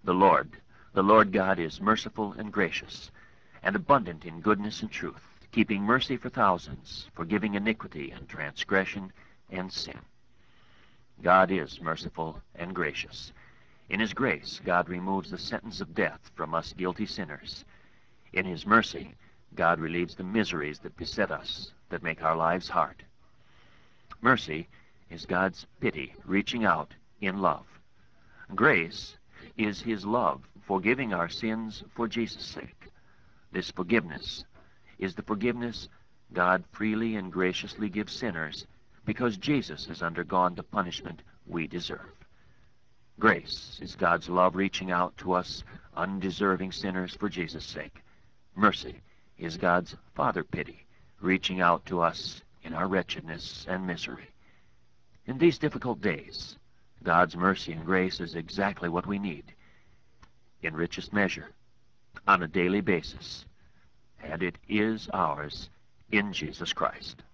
The Lord, the Lord God is merciful and gracious, and abundant in goodness and truth, keeping mercy for thousands, forgiving iniquity and transgression and sin. God is merciful and gracious. In his grace, God removes the sentence of death from us guilty sinners. In his mercy, God relieves the miseries that beset us, that make our lives hard. Mercy is God's pity reaching out in love. Grace is his love, forgiving our sins for Jesus' sake. This forgiveness is the forgiveness God freely and graciously gives sinners because Jesus has undergone the punishment we deserve. Grace is God's love reaching out to us undeserving sinners for Jesus' sake. Mercy is God's Father pity reaching out to us in our wretchedness and misery. In these difficult days, God's mercy and grace is exactly what we need, in richest measure, on a daily basis, and it is ours in Jesus Christ.